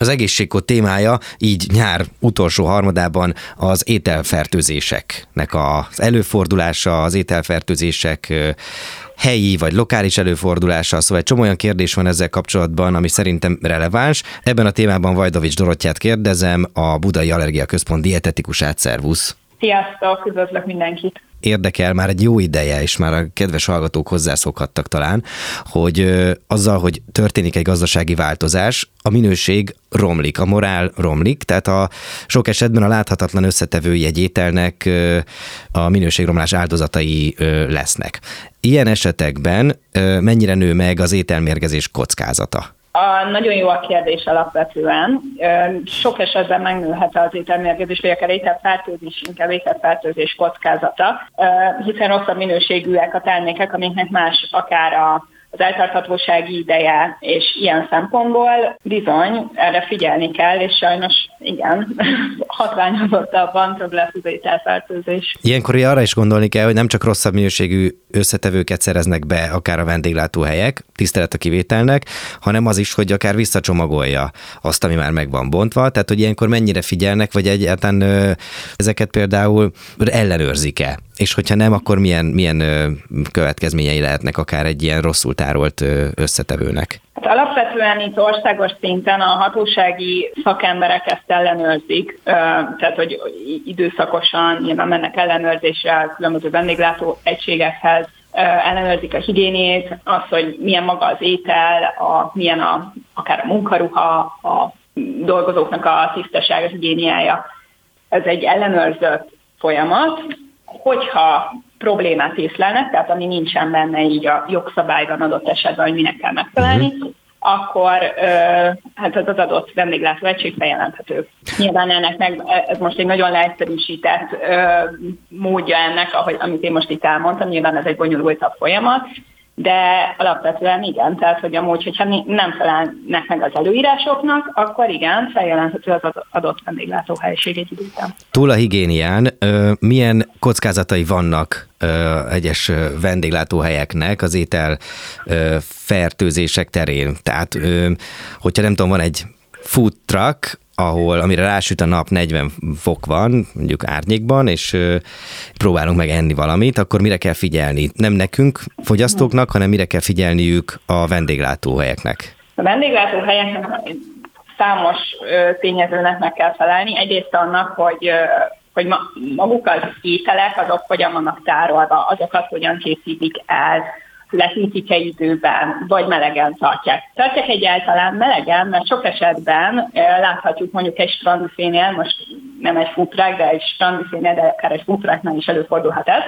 Az egészségkód témája így nyár utolsó harmadában az ételfertőzéseknek az előfordulása, az ételfertőzések helyi vagy lokális előfordulása, szóval egy csomó olyan kérdés van ezzel kapcsolatban, ami szerintem releváns. Ebben a témában Vajdavics Dorottyát kérdezem, a Budai Allergia Központ dietetikusát. Szervusz! Sziasztok, üdvözlök mindenkit! Érdekel már egy jó ideje, és már a kedves hallgatók hozzászokhattak talán, hogy azzal, hogy történik egy gazdasági változás, a minőség romlik, a morál romlik, tehát sok esetben a láthatatlan összetevői egy ételnek a minőségromlás áldozatai lesznek. Ilyen esetekben mennyire nő meg az ételmérgezés kockázata? Nagyon jó a kérdés alapvetően. Sok esetben megnőhet az ételmérgezés, vagy akár ételfertőzés, inkább ételfertőzés kockázata, hiszen rosszabb minőségűek a termékek, amiknek más akár az eltarthatósági ideje, és ilyen szempontból bizony erre figyelni kell, és sajnos igen, hatványozottabban több lesz az ételfertőzés. Ilyenkor arra is gondolni kell, hogy nem csak rosszabb minőségű összetevőket szereznek be akár a vendéglátóhelyek, tisztelet a kivételnek, hanem az is, hogy akár visszacsomagolja azt, ami már meg van bontva, tehát hogy ilyenkor mennyire figyelnek, vagy egyáltalán ezeket például ellenőrzik-e? És hogyha nem, akkor milyen következményei lehetnek akár egy ilyen rosszul tárolt összetevőnek? Hát alapvetően itt országos szinten a hatósági szakemberek ezt ellenőrzik, tehát hogy időszakosan nyilván mennek ellenőrzésre a különböző vendéglátó egységekhez, ellenőrzik a higiénét, az, hogy milyen maga az étel, milyen akár a munkaruha, a dolgozóknak a tisztasága, higiéniája. Ez egy ellenőrzött folyamat. Hogyha problémát észlelnek, tehát ami nincsen benne így a jogszabályban adott esetben, hogy minek kell megfelelni, akkor hát az adott vendéglátó egység feljelenthető. Nyilván ez most egy nagyon leegyszerűsített módja ennek, amit én most itt elmondtam, nyilván ez egy bonyolultabb folyamat, de alapvetően igen, tehát hogy amúgy, hogyha nem felelnek meg az előírásoknak, akkor igen, feljelenthető az adott vendéglátóhelység egy idő után. Túl a higiénián milyen kockázatai vannak egyes vendéglátóhelyeknek az étel fertőzések terén? Tehát, hogyha nem tudom, van egy food truck, amire rásüt a nap, 40 fok van, mondjuk árnyékban, és próbálunk meg enni valamit, akkor mire kell figyelni? Nem nekünk, fogyasztóknak, hanem mire kell figyelniük a vendéglátóhelyeknek? A vendéglátóhelyeknek számos tényezőnek meg kell felelni. Egyrészt annak, hogy maguk az ételek, azok hogyan vannak tárolva, azokat hogyan készítik el, lehűtik-e időben, vagy melegen tartják. Tartják egyáltalán melegen, mert sok esetben láthatjuk mondjuk egy strandbüfénél, most nem egy futrák, de egy strandbüfénél, de akár egy futráknál is előfordulhat ez,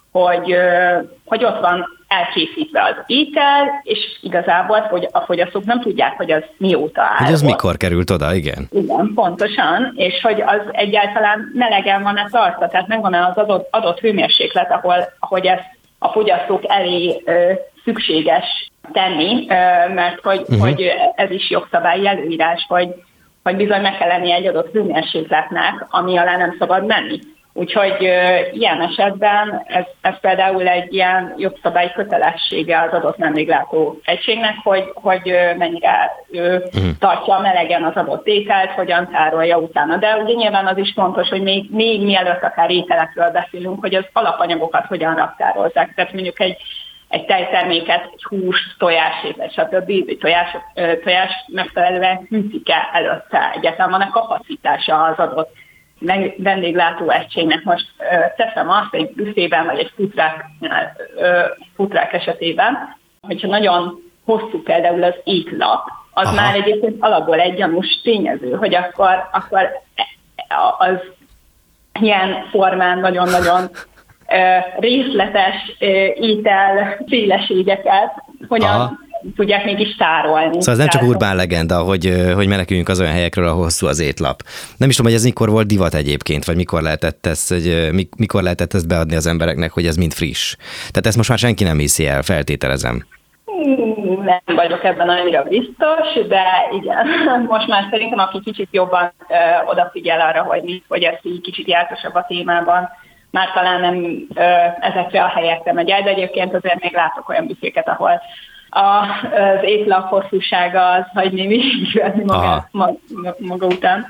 hogy ott van elkészítve az étel, és igazából a fogyasztók nem tudják, hogy az mióta áll. Hogy az mikor került oda, igen? Igen, pontosan, és hogy az egyáltalán melegen van-e tartva, tehát megvan-e az adott hőmérséklet, ahogy ezt a fogyasztók elé szükséges tenni, mert hogy ez is jogszabályi előírás, hogy bizony meg kell lenni egy adott hőmérsékletnek, ami alá nem szabad menni. Úgyhogy ilyen esetben ez például egy ilyen jogszabályi kötelessége az adott vendéglátó egységnek, hogy mennyire tartja melegen az adott ételt, hogyan tárolja utána. De ugye nyilván az is fontos, hogy még mielőtt akár ételekről beszélünk, hogy az alapanyagokat hogyan raktározzák. Tehát mondjuk egy tejterméket, egy húst, tojásét, stb. Tojás megfelelően hűtik-e előtte, egyáltalán van-e kapacitása az adott vendéglátó egységnek. Most teszem azt egy büfében, vagy egy futrák esetében, hogyha nagyon hosszú például az étlap, az már egyébként alapból egy gyanús tényező, hogy akkor az ilyen formán nagyon-nagyon részletes ételféleségeket hogyan tudják mégis tárolni. Szóval ez nem csak urbán legenda, hogy meneküljünk az olyan helyekről, ahol hosszú az étlap. Nem is tudom, hogy ez mikor volt divat egyébként, vagy mikor lehetett ezt beadni az embereknek, hogy ez mind friss. Tehát ezt most már senki nem hiszi el, feltételezem. Nem vagyok ebben annyira biztos, de igen, most már szerintem aki kicsit jobban odafigyel arra, hogy ez így kicsit jártosabb a témában, már talán nem ezekre a helyekre megy el, de egyébként azért még látok olyan büféket, ahol az étlap hosszúsága az hagy némi maga után.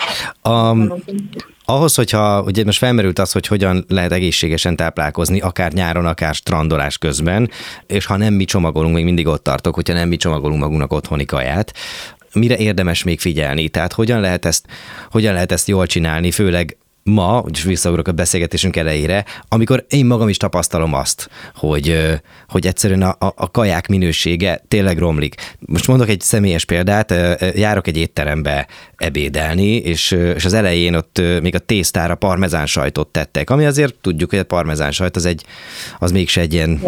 Ahhoz, hogyha ugye most felmerült az, hogy hogyan lehet egészségesen táplálkozni, akár nyáron, akár strandolás közben, és ha nem mi csomagolunk, még mindig ott tartok, hogyha nem mi csomagolunk magunknak otthoni kaját, mire érdemes még figyelni? Tehát hogyan lehet ezt jól csinálni, főleg ma, és visszaugrok a beszélgetésünk elejére, amikor én magam is tapasztalom azt, hogy egyszerűen a kaják minősége tényleg romlik. Most mondok egy személyes példát, járok egy étterembe ebédelni, és az elején ott még a tésztára parmezán sajtot tettek, ami azért tudjuk, hogy a parmezán sajt az mégse egy ilyen,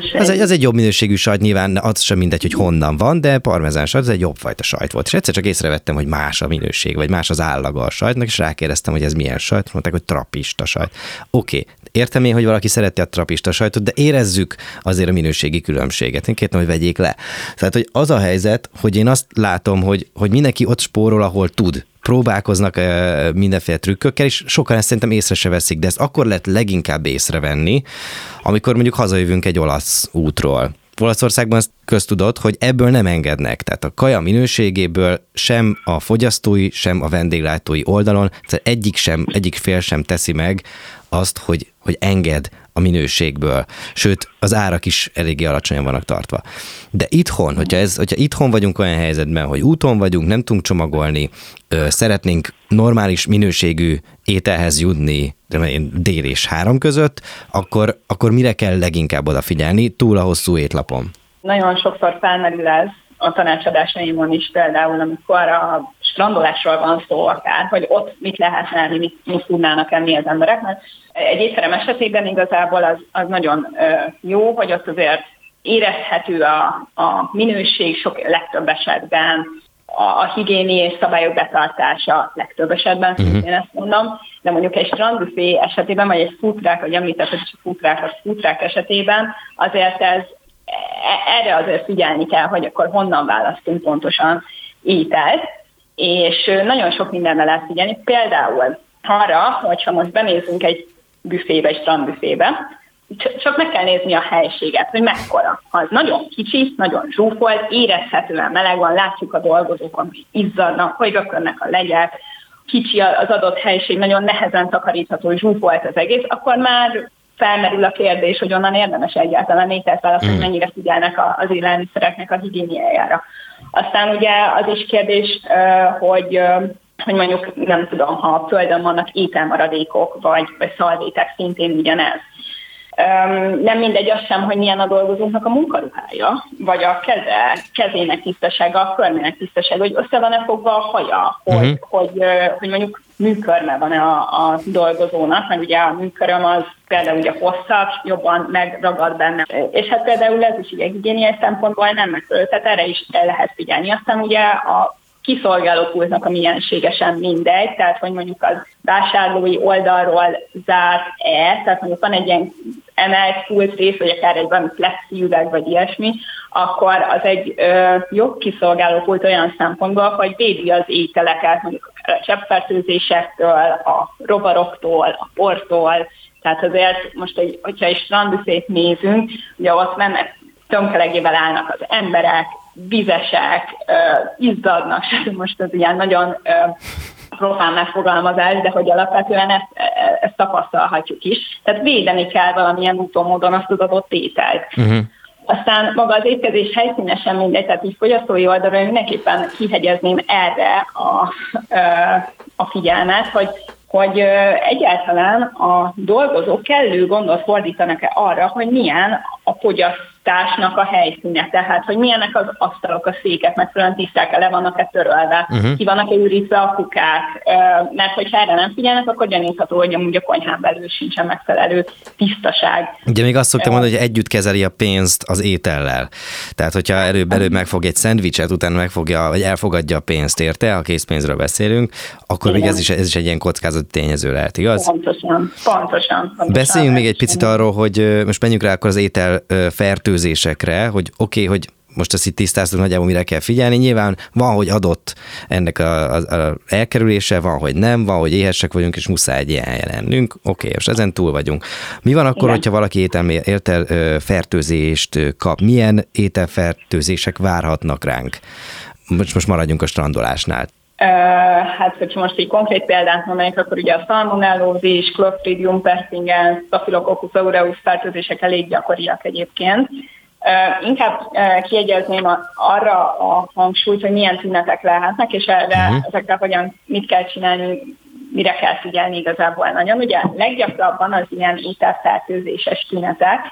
az egy jobb minőségű sajt, nyilván az sem mindegy, hogy honnan van, de parmezán sajt, az egy jobb fajta sajt volt. És egyszer csak észrevettem, hogy más a minőség, vagy más az állaga a sajtnak, és rákérdeztem, hogy ez milyen sajt. Mondták, hogy trapista sajt. Oké, értem én, hogy valaki szereti a trapista sajtot, de érezzük azért a minőségi különbséget. Én kértem, hogy vegyék le. Tehát, hogy az a helyzet, hogy én azt látom, hogy mindenki ott spórol, ahol tud. Próbálkoznak mindenféle trükkökkel, és sokan ezt szerintem észre se veszik, de ezt akkor lehet leginkább észrevenni, amikor mondjuk hazajövünk egy olasz útról. Olaszországban azt köztudott, hogy ebből nem engednek. Tehát a kaja minőségéből sem a fogyasztói, sem a vendéglátói oldalon, egyik fél sem teszi meg azt, hogy enged a minőségből. Sőt, az árak is eléggé alacsonyan vannak tartva. De itthon, hogyha itthon vagyunk olyan helyzetben, hogy úton vagyunk, nem tudunk csomagolni, szeretnénk normális minőségű ételhez jutni dél és 3 között, akkor mire kell leginkább odafigyelni túl a hosszú étlapon? Nagyon sokszor felmerül ez a tanácsadásaimon is, például amikor a strandolásról van szó akár, hogy ott mit lehetne enni, mit tudnának enni az emberek, mert egy étterem esetében igazából az nagyon jó, hogy ott azért érezhető a minőség legtöbb esetben, a higiéniai szabályok betartása legtöbb esetben, szintén ezt mondom, de mondjuk egy strandbuffé esetében, vagy egy foodtruck, hogy említetted is a foodtruck esetében, azért erre azért figyelni kell, hogy akkor honnan választunk pontosan ételt, és nagyon sok mindenre lehet figyelni. Például arra, hogyha most benézünk egy büfébe, egy strandbüfébe, csak meg kell nézni a helységet, hogy mekkora. Ha az nagyon kicsi, nagyon zsúfolt, érezhetően meleg van, látjuk a dolgozókon, hogy izzadnak, hogy rökönnek a legyek, kicsi az adott helység, nagyon nehezen takarítható, zsúfolt az egész, akkor már felmerül a kérdés, hogy onnan érdemes egyáltalán ételt választani, hogy mennyire figyelnek az élelmiszereknek a higiéniájára. Aztán ugye az is kérdés, hogy mondjuk nem tudom, ha a földön vannak ételmaradékok, vagy szalvétek, szintén ugyanez. Nem mindegy az sem, hogy milyen a dolgozóknak a munkaruhája, vagy a kezének tisztasága, a körmének tisztasága, hogy össze van-e fogva a haja, hogy mondjuk műkörme van-e a dolgozónak, mert ugye a műköröm az például ugye hosszabb, jobban megragad benne. És hát például ez is ugye higiéniai szempontból nem megfelelő, tehát erre is el lehet figyelni. Aztán ugye a kiszolgálópultnak a miensége sem mindegy, tehát hogy mondjuk az vásárlói oldalról zárt-e, tehát mondjuk van egy ilyen emelt pult rész, vagy akár egy valami plexi üveg, vagy ilyesmi, akkor az egy jobb kiszolgálópult olyan szempontból, hogy védi az ételeket, mondjuk a cseppfertőzésektől, a rovaroktól, a portól, tehát azért most, hogyha egy strandbuffét nézünk, ugye ott mennek, tömkelegével állnak az emberek, vizesek, izzadnak, most az ilyen nagyon profán megfogalmazás, de hogy alapvetően ezt tapasztalhatjuk is. Tehát védeni kell valamilyen úton, módon azt az adott ételt. Aztán maga az étkezés helyszíne sem mindegy, tehát így fogyasztói oldalról mindenképpen kihegyezném erre a figyelmet, hogy egyáltalán a dolgozók kellő gondot fordítanak-e arra, hogy milyen a fogyasztásnak a helyszíne, tehát hogy milyenek az asztalok, a székek, megfelelően tiszták, le vannak-e törölve, ki vannak-e ürítve a kukák, mert hogyha erre nem figyelnek, akkor gyanítható, hogy amúgy a konyhán belül sincsen megfelelő tisztaság. Ugye még azt szoktam mondani, hogy együtt kezeli a pénzt az étellel. Tehát, hogyha előbb megfog egy szendvicset, utána megfogja, vagy elfogadja a pénzt érte, ha készpénzről beszélünk, akkor még ez is egy ilyen kockázati tényező lehet, igaz? Pontosan. Beszéljünk még egy picit arról, hogy most menjünk rá akkor az étel fertőzésekre, hogy oké, hogy most ezt itt tisztáztunk nagyjából, mire kell figyelni. Nyilván van, hogy adott ennek a elkerülése, van, hogy nem, van, hogy éhesek vagyunk, és muszáj egy ilyen helyen lennünk. Oké, és ezen túl vagyunk. Mi van akkor, hogyha valaki ételfertőzést kap? Milyen ételfertőzések várhatnak ránk? Most maradjunk a strandolásnál. Hát, hogyha most egy konkrét példát mondanék, akkor ugye a salmonellózis, Clostridium perfringens, Staphylococcus aureus fertőzések elég gyakoriak egyébként. Inkább kiegyezném arra a hangsúlyt, hogy milyen tünetek lehetnek, és ezekkel mit kell csinálni, mire kell figyelni igazából nagyon. Ugye leggyakrabban az ilyen ételfertőzéses tünetek,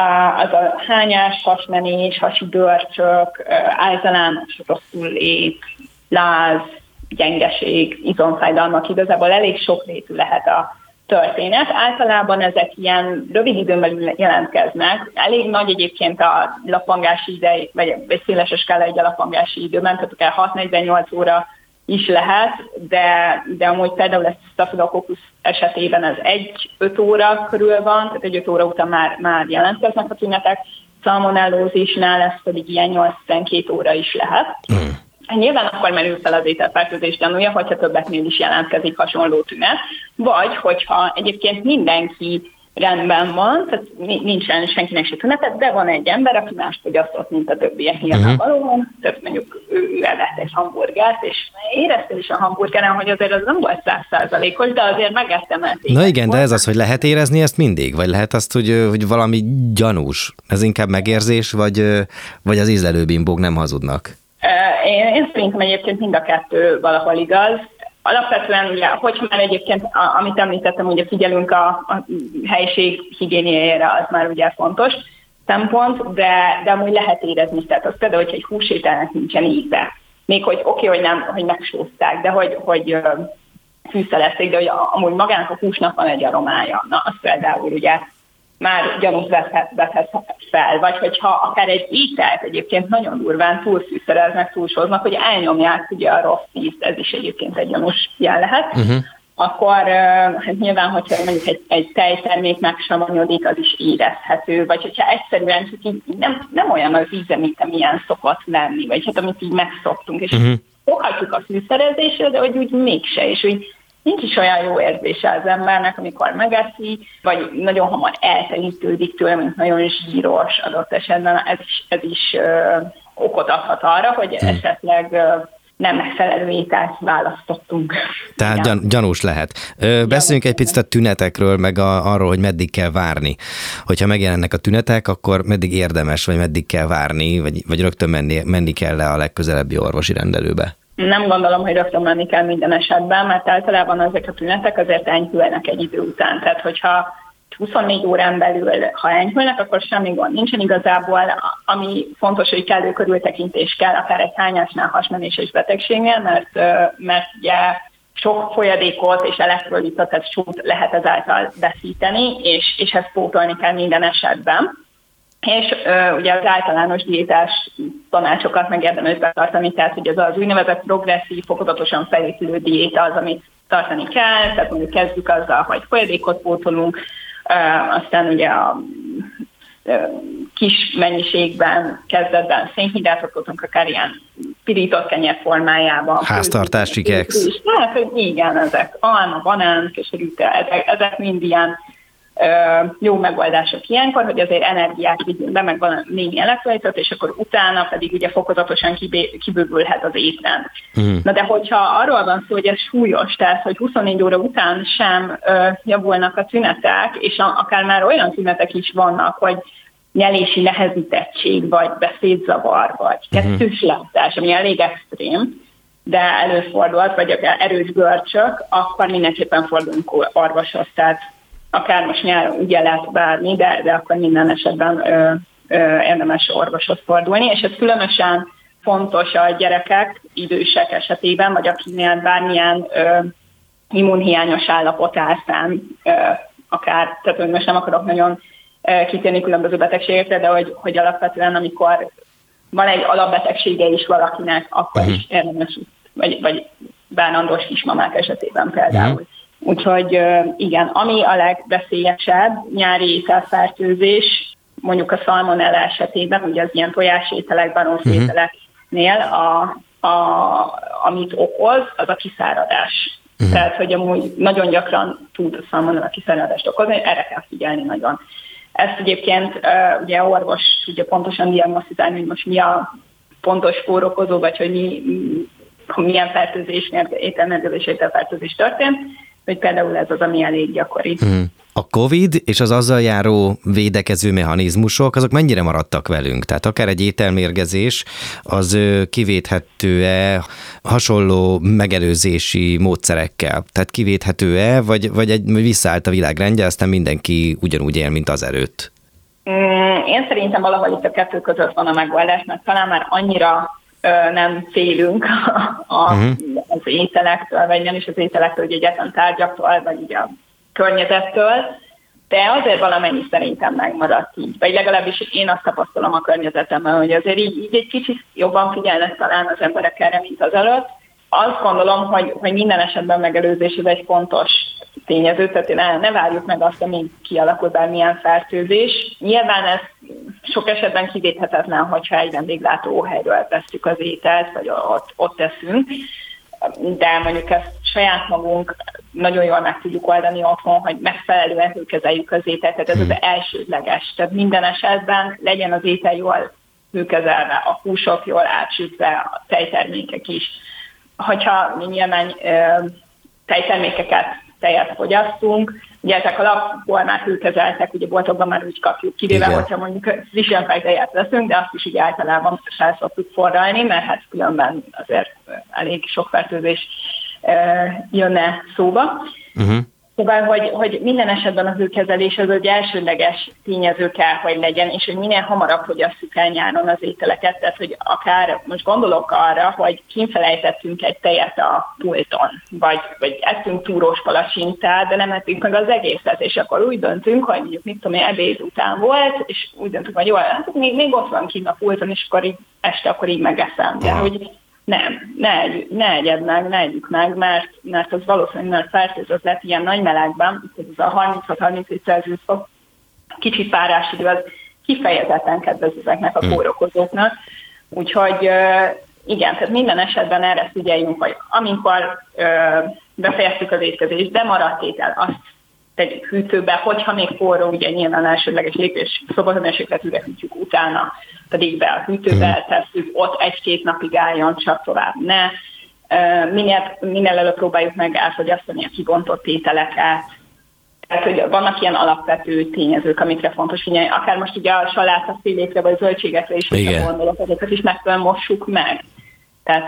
az a hányás, hasmenés, hasi görcsök, általános rosszul lét, láz, gyengeség, izomfájdalmak, igazából elég sokrétű lehet a történet. Általában ezek ilyen rövid időn belül jelentkeznek. Elég nagy egyébként a lappangási idej, vagy széles a skála egy a lappangási időben, tehát akár 6-48 óra is lehet, de amúgy például ezt Staphylococcus esetében ez 1-5 óra körül van, tehát 1-5 óra után már jelentkeznek a tünetek. Salmonellózisnál ez pedig ilyen 8-12 óra is lehet. Nyilván akkor merül fel az ételfertőzés gyanúja, hogyha többeknél is jelentkezik hasonló tünet, vagy hogyha egyébként mindenki rendben van, tehát nincsen senkinek se tünetet, de van egy ember, aki mást fogyasztott, mint a többiek nyilvánvalóan, tehát mondjuk ő evett egy hamburgert, és érezted is a hamburgeren, hogy azért az nem volt 100%-os, de azért megettem el. Na igen, de ez az, hogy lehet érezni ezt mindig? Vagy lehet azt, hogy valami gyanús? Ez inkább megérzés, vagy az ízlelőbimbók nem hazudnak? Én szerintem egyébként mind a kettő valahol igaz. Alapvetően, ugye, hogyha már egyébként, amit említettem, ugye figyelünk a helyiség higiéniájára, az már ugye fontos szempont, de amúgy lehet érezni. Tehát az például, hogyha egy húsételnek nincsen íze. Még hogy oké, hogy nem, hogy megsózták, de hogy fűszerezték, de hogy amúgy magának a húsnak van egy aromája. Na, az például ugye már gyanút vethet fel, vagy hogyha akár egy ételt egyébként nagyon durván túlfűszereznek, túlsóznak, hogy elnyomják ugye a rossz ízt, ez is egyébként egy gyanús jel lehet, akkor hát nyilván, hogyha mondjuk egy tejtermék megsavanyodik, az is érezhető, vagy hogyha egyszerűen csak így nem olyan az íze, mint amilyen szokott lenni, vagy hát amit így megszoktunk, és foghatjuk a fűszerezésre, de hogy úgy mégse, és úgy nincs is olyan jó érzése az embernek, amikor megeszi, vagy nagyon hamar eltelítődik tőle, mint nagyon zsíros adott esetben. Ez is okot adhat arra, hogy esetleg nem megfelelő ételt választottunk. Tehát gyanús lehet. Beszéljünk egy picit a tünetekről, meg arról, hogy meddig kell várni. Hogyha megjelennek a tünetek, akkor meddig érdemes, vagy meddig kell várni, vagy rögtön menni kell le a legközelebbi orvosi rendelőbe? Nem gondolom, hogy rögtön menni kell minden esetben, mert általában ezek a tünetek azért enyhülnek egy idő után. Tehát, hogyha 24 órán belül, ha enyhülnek, akkor semmi gond nincsen igazából. Ami fontos, hogy kellő körültekintés kell, akár egy hányásnál, hasmenéses betegségnél, mert ugye sok folyadékot és elektrolitot, tehát sót lehet ezáltal veszíteni, és ezt pótolni kell minden esetben. És ugye az általános diétás tanácsokat meg érdemes betartani, tehát hogy az úgynevezett progresszív, fokozatosan felépülő diéta az, amit tartani kell, tehát mondjuk kezdjük azzal, hogy folyadékot pótolunk, aztán ugye a kis mennyiségben, kezdetben szénhidrátot pótolunk, akár ilyen pirított kenyér formájában. Háztartási keksz. Hát, hogy igen, ezek alma, banán, keserűte, ezek mind ilyen jó megoldások ilyenkor, hogy azért energiát vigyünk be, meg van némi elektrolitot, és akkor utána pedig ugye fokozatosan kibővülhet az étrend. Na de hogyha arról van szó, hogy ez súlyos, tehát hogy 24 óra után sem javulnak a tünetek, és akár már olyan tünetek is vannak, hogy nyelési nehezítettség, vagy beszédzavar, vagy kettős láttás, ami elég extrém, de előfordulhat, vagy akár erős görcsök, akkor mindenképpen fordulunk orvoshoz, tehát akár most nyáron ugye lehet bármi, de akkor minden esetben érdemes orvoshoz fordulni, és ez különösen fontos a gyerekek, idősek esetében, vagy akinél bármilyen immunhiányos állapot áll fenn, akár, tehát most nem akarok nagyon kitérni különböző betegségekre, de hogy alapvetően, amikor van egy alapbetegsége is valakinek, akkor is érdemes, vagy bánandós kismamák esetében például. Úgyhogy igen, ami a legveszélyesebb nyári ételfertőzés, mondjuk a szalmonella esetében, ugye az ilyen tojásételekben, ételeknél, amit okoz, az a kiszáradás. Tehát, hogy amúgy nagyon gyakran tud a szalmonella kiszáradást okozni, erre kell figyelni nagyon. Ezt egyébként ugye orvos tudja pontosan diagnosztizálni, hogy most mi a pontos kórokozó, vagy hogy milyen fertőzés, milyen ételmérgezés, ételfertőzés történt, hogy például ez az, ami elég gyakori. A COVID és az azzal járó védekező mechanizmusok, azok mennyire maradtak velünk? Tehát akár egy ételmérgezés, az kivéthető-e hasonló megelőzési módszerekkel? Tehát kivéthető-e, vagy visszaállt a világrendje, aztán mindenki ugyanúgy él, mint az előtt? Én szerintem valahol itt a kettő között van a megoldás, mert talán már annyira nem félünk az ételektől, vagy nem is az ételektől, hogy egyetlen tárgyaktól, vagy ugye a környezettől, de azért valamennyi szerintem megmaradt így. Vagy legalábbis én azt tapasztalom a környezetemben, hogy azért így egy kicsit jobban figyelnek talán az emberek erre, mint az előtt. Azt gondolom, hogy minden esetben megelőzés ez egy fontos tényező, tehát ne várjuk meg azt, amíg kialakul bármilyen fertőzés. Nyilván ez sok esetben kivéthetetlen, hogyha egy vendéglátóhelyről vesszük az ételt, vagy ott teszünk, de mondjuk ezt saját magunk nagyon jól meg tudjuk oldani otthon, hogy megfelelően hőkezeljük az ételt, tehát ez az elsődleges. Tehát minden esetben legyen az étel jól hőkezelve, a húsok jól átsütve, a tejtermékek is. Hogyha mi nyilván tejtermékeket, tejet fogyasztunk, ugye ezek alapból már hőkezeltek, ugye boltokban már úgy kapjuk, kivéve, hogyha mondjuk friss tejet veszünk, de azt is ugye általában fel szoktuk forralni, mert hát különben azért elég sok fertőzés jönne szóba. Szóval, hogy minden esetben a hőkezelés az egy elsődleges tényező kell, hogy legyen, és hogy minél hamarabb fogyasszuk el nyáron az ételeket, tehát hogy akár most gondolok arra, hogy kínfelejtettünk egy tejet a pulton, vagy ettünk túrós palacsintát, de nem ettünk meg az egészet, és akkor úgy döntünk, hogy mondjuk mit tudom én, ebéd után volt, és úgy döntünk, hogy jól, hát még ott van kint a pulton, és akkor így este akkor így megeszem. De hogy ne együk meg, mert az valószínűleg fertőzött lett ilyen nagy melegben, ez a 36-37 Celsius fok, kicsit párás idő, az kifejezetten kedvez ezeknek a kórokozóknak. Úgyhogy igen, tehát minden esetben erre figyeljünk, hogy amikor befejeztük az étkezést, de maradt étel, azt tegyük hűtőbe, hogyha még forró, ugye nyilván elsődleges lépés, szobahőmérsékletűre hűtjük, utána pedig be a hűtőbe tesszük, ott 1-2 napig álljon, csak tovább ne. Minél előbb próbáljuk meg elfogyasztani a kibontott ételeket. Tehát, hogy vannak ilyen alapvető tényezők, amikre fontos figyelni. Akár most ugye a salátafélékre vagy zöldségekre is gondolok, ezeket is megfelelően mossuk meg. Tehát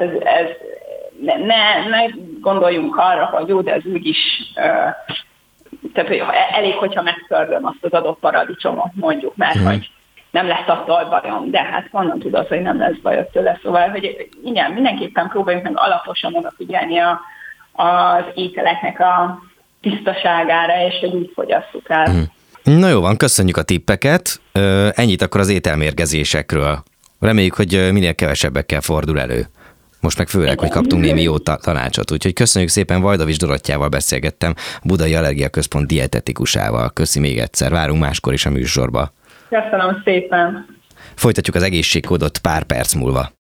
ne gondoljunk arra, hogy jó, de ez úgyis... Tehát, hogy elég, hogyha megszördöm azt az adott paradicsomot, mondjuk, mert hogy nem lesz attól bajom, de hát honnan tudod, hogy nem lesz bajod tőle. Szóval, hogy igen, mindenképpen próbáljuk meg alaposan odafigyelni az ételeknek a tisztaságára, és hogy úgy fogyasszuk el. Na jó van, köszönjük a tippeket. Ennyit akkor az ételmérgezésekről. Reméljük, hogy minél kevesebbekkel fordul elő. Most meg főleg, hogy kaptunk némi jó tanácsot. Úgyhogy köszönjük szépen, Vajdavics Dorottyával beszélgettem, Budai Allergia Központ dietetikusával. Köszi még egyszer, várunk máskor is a műsorba. Köszönöm szépen. Folytatjuk az egészségkódot pár perc múlva.